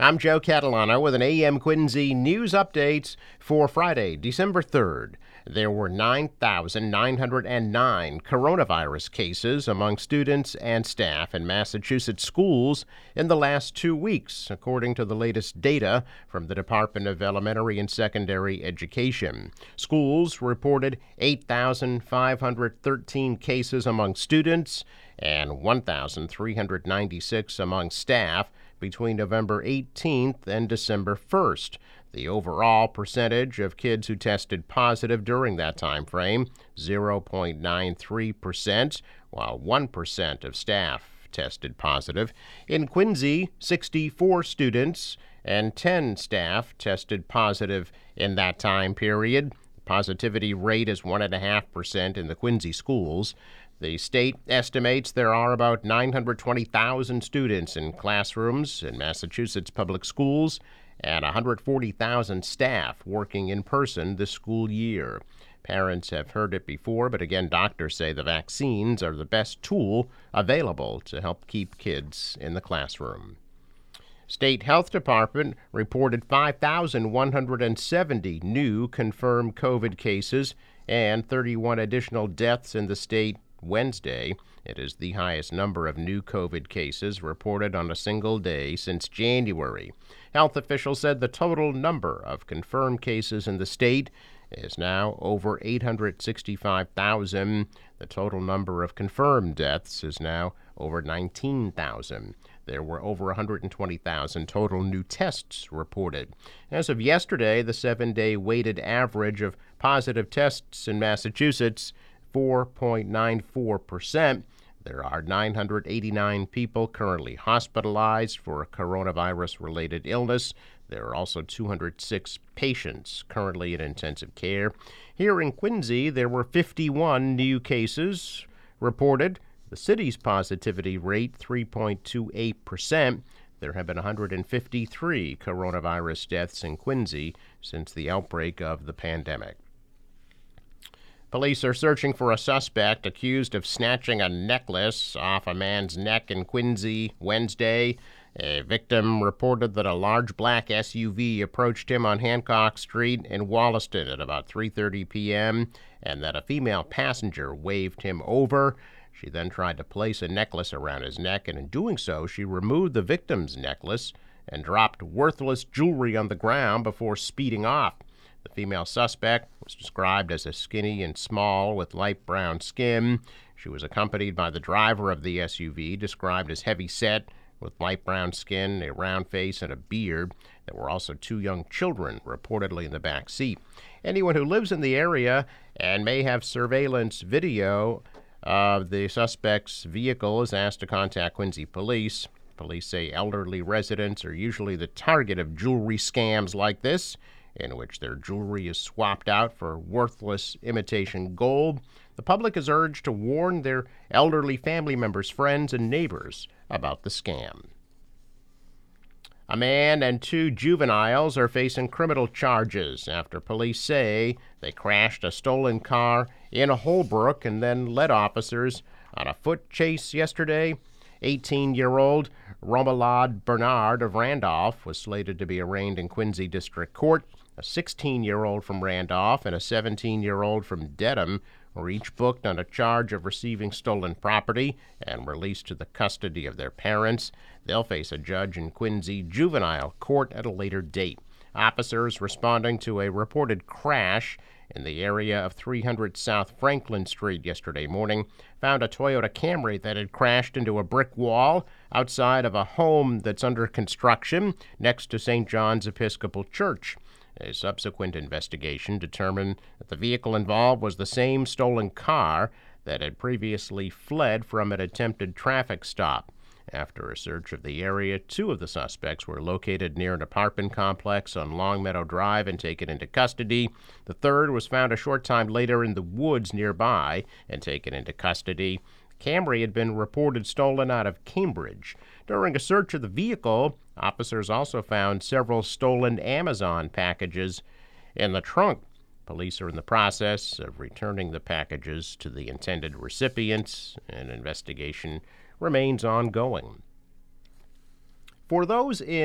I'm Joe Catalano with an AM Quincy news update for Friday, December 3rd. There were 9,909 coronavirus cases among students and staff in Massachusetts schools in the last 2 weeks, according to the latest data from the Department of Elementary and Secondary Education. Schools reported 8,513 cases among students and 1,396 among staff between November 18th and December 1st. The overall percentage of kids who tested positive during that time frame, 0.93%, while 1% of staff tested positive. In Quincy, 64 students and 10 staff tested positive in that time period. The positivity rate is 1.5% in the Quincy schools. The state estimates there are about 920,000 students in classrooms in Massachusetts public schools and 140,000 staff working in person this school year. Parents have heard it before, but again, doctors say the vaccines are the best tool available to help keep kids in the classroom. State Health Department reported 5,170 new confirmed COVID cases and 31 additional deaths in the state Wednesday. It is the highest number of new COVID cases reported on a single day since January. Health officials said the total number of confirmed cases in the state is now over 865,000. The total number of confirmed deaths is now over 19,000. There were over 120,000 total new tests reported. As of yesterday, the 7-day weighted average of positive tests in Massachusetts 4.94%. There are 989 people currently hospitalized for a coronavirus-related illness. There are also 206 patients currently in intensive care. Here in Quincy, there were 51 new cases reported. The city's positivity rate, 3.28%. There have been 153 coronavirus deaths in Quincy since the outbreak of the pandemic. Police are searching for a suspect accused of snatching a necklace off a man's neck in Quincy Wednesday. A victim reported that a large black SUV approached him on Hancock Street in Wollaston at about 3:30 p.m. and that a female passenger waved him over. She then tried to place a necklace around his neck, and in doing so, she removed the victim's necklace and dropped worthless jewelry on the ground before speeding off. The female suspect was described as a skinny and small with light brown skin. She was accompanied by the driver of the SUV, described as heavy-set with light brown skin, a round face, and a beard. There were also 2 young children reportedly in the back seat. Anyone who lives in the area and may have surveillance video of the suspect's vehicle is asked to contact Quincy Police. Police say elderly residents are usually the target of jewelry scams like this, in which their jewelry is swapped out for worthless imitation gold. The public is urged to warn their elderly family members, friends, and neighbors about the scam. A man and 2 juveniles are facing criminal charges after police say they crashed a stolen car in Holbrook and then led officers on a foot chase yesterday. 18-year-old Romuald Bernard of Randolph was slated to be arraigned in Quincy District Court. A 16-year-old from Randolph and a 17-year-old from Dedham were each booked on a charge of receiving stolen property and released to the custody of their parents. They'll face a judge in Quincy Juvenile Court at a later date. Officers responding to a reported crash in the area of 300 South Franklin Street yesterday morning found a Toyota Camry that had crashed into a brick wall outside of a home that's under construction next to St. John's Episcopal Church. A subsequent investigation determined that the vehicle involved was the same stolen car that had previously fled from an attempted traffic stop. After a search of the area, 2 of the suspects were located near an apartment complex on Longmeadow Drive and taken into custody. The third was found a short time later in the woods nearby and taken into custody. Camry had been reported stolen out of Cambridge. During a search of the vehicle, officers also found several stolen Amazon packages in the trunk. Police are in the process of returning the packages to the intended recipients. An investigation remains ongoing. For those in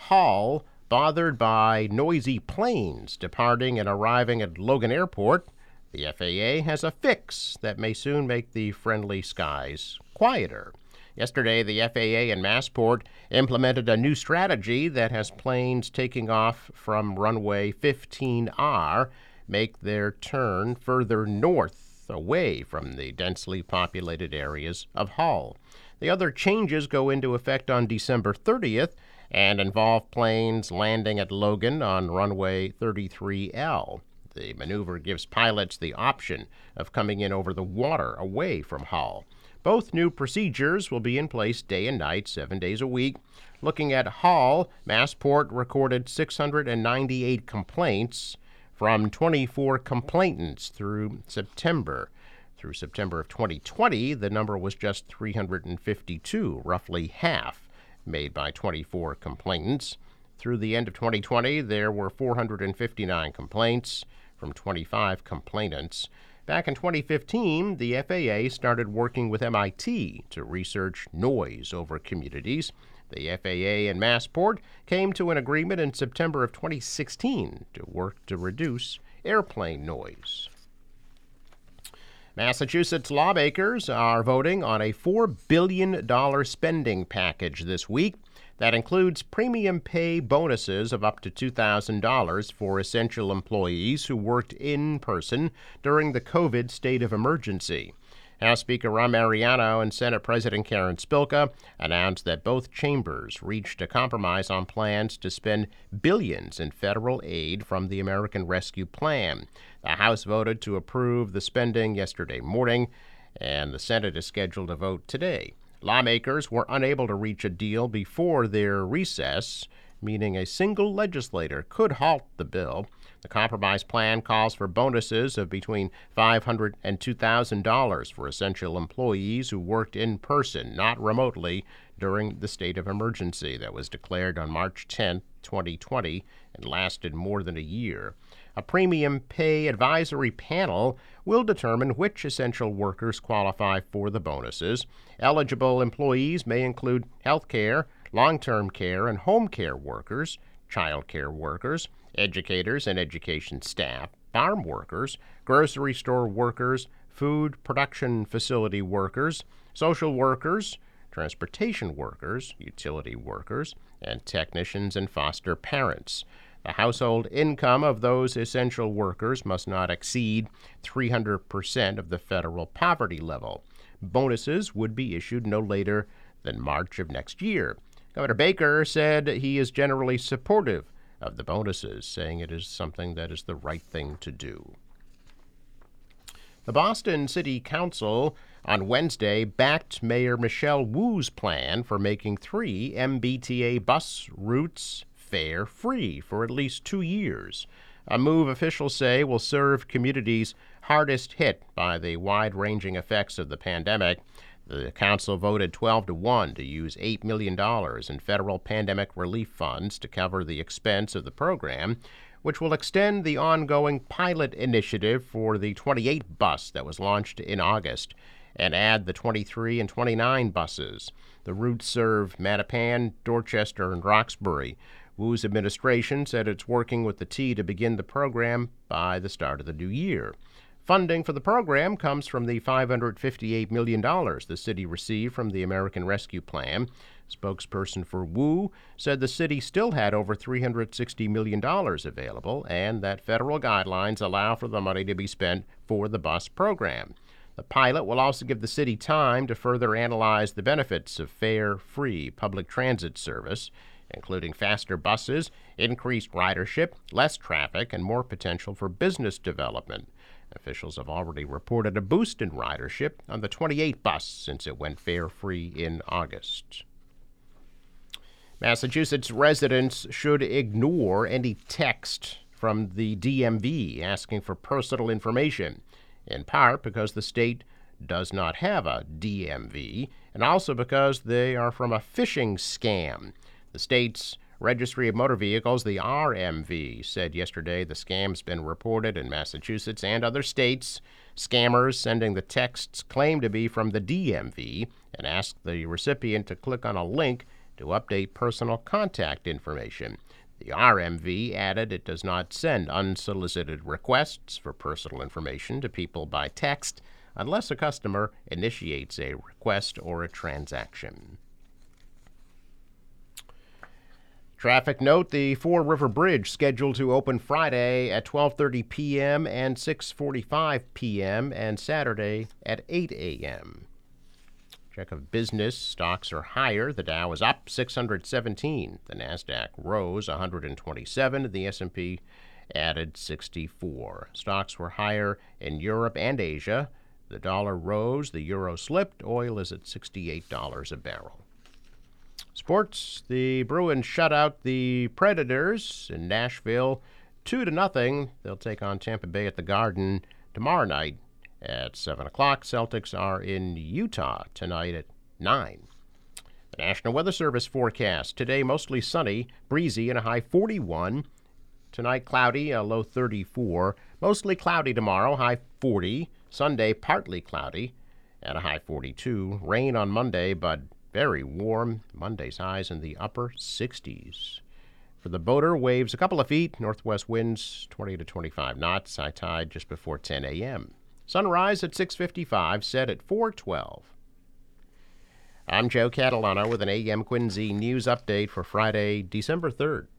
Hull bothered by noisy planes departing and arriving at Logan Airport. The FAA has a fix that may soon make the friendly skies quieter. Yesterday, the FAA and Massport implemented a new strategy that has planes taking off from runway 15R make their turn further north, away from the densely populated areas of Hull. The other changes go into effect on December 30th and involve planes landing at Logan on runway 33L. The maneuver gives pilots the option of coming in over the water away from Hull. Both new procedures will be in place day and night, 7 days a week. Looking at Hull, Massport recorded 698 complaints from 24 complainants through September. Through September of 2020, the number was just 352, roughly half, made by 24 complainants. Through the end of 2020, there were 459 complaints from 25 complainants. Back in 2015, the FAA started working with MIT to research noise over communities. The FAA and Massport came to an agreement in September of 2016 to work to reduce airplane noise. Massachusetts lawmakers are voting on a $4 billion spending package this week that includes premium pay bonuses of up to $2,000 for essential employees who worked in person during the COVID state of emergency. House Speaker Rahm Emanuel and Senate President Karen Spilka announced that both chambers reached a compromise on plans to spend billions in federal aid from the American Rescue Plan. The House voted to approve the spending yesterday morning, and the Senate is scheduled to vote today. Lawmakers were unable to reach a deal before their recess, meaning a single legislator could halt the bill. The compromise plan calls for bonuses of between $500 and $2,000 for essential employees who worked in person, not remotely, during the state of emergency that was declared on March 10, 2020, and lasted more than a year. A premium pay advisory panel will determine which essential workers qualify for the bonuses. Eligible employees may include health care, long-term care, and home care workers, child care workers, educators and education staff, farm workers, grocery store workers, food production facility workers, social workers, transportation workers, utility workers, and technicians and foster parents. The household income of those essential workers must not exceed 300% of the federal poverty level. Bonuses would be issued no later than March of next year. Governor Baker said he is generally supportive of the bonuses, saying it is something that is the right thing to do. The Boston City Council on Wednesday backed Mayor Michelle Wu's plan for making 3 MBTA bus routes fare-free for at least 2 years, a move officials say will serve communities hardest hit by the wide-ranging effects of the pandemic. The council voted 12-1 to use $8 million in federal pandemic relief funds to cover the expense of the program, which will extend the ongoing pilot initiative for the 28 bus that was launched in August and add the 23 and 29 buses. The routes serve Mattapan, Dorchester, and Roxbury. Wu's administration said it's working with the T to begin the program by the start of the new year. Funding for the program comes from the $558 million the city received from the American Rescue Plan. Spokesperson for Wu said the city still had over $360 million available and that federal guidelines allow for the money to be spent for the bus program. The pilot will also give the city time to further analyze the benefits of fare-free public transit service, including faster buses, increased ridership, less traffic, and more potential for business development. Officials have already reported a boost in ridership on the 28 bus since it went fare-free in August. Massachusetts residents should ignore any text from the DMV asking for personal information, in part because the state does not have a DMV, and also because they are from a phishing scam. The state's Registry of Motor Vehicles, the RMV, said yesterday the scam's been reported in Massachusetts and other states. Scammers sending the texts claim to be from the DMV and ask the recipient to click on a link to update personal contact information. The RMV added it does not send unsolicited requests for personal information to people by text unless a customer initiates a request or a transaction. Traffic note, the Fore River Bridge scheduled to open Friday at 12:30 p.m. and 6:45 p.m. and Saturday at 8 a.m. Check of business. Stocks are higher. The Dow is up 617. The Nasdaq rose 127. The S&P added 64. Stocks were higher in Europe and Asia. The dollar rose. The euro slipped. Oil is at $68 a barrel. Sports. The Bruins shut out the Predators in Nashville 2-0. They'll take on Tampa Bay at the Garden tomorrow night at 7 o'clock. Celtics are in Utah tonight at 9. The National Weather Service forecast. Today, mostly sunny, breezy, and a high 41. Tonight, cloudy, a low 34. Mostly cloudy tomorrow, high 40. Sunday, partly cloudy, and a high 42. Rain on Monday, but very warm. Monday's highs in the upper 60s. For the boater, waves a couple of feet. Northwest winds 20 to 25 knots. High tide just before 10 a.m. Sunrise at 6:55, set at 4:12. I'm Joe Catalano with an AM Quincy news update for Friday, December 3rd.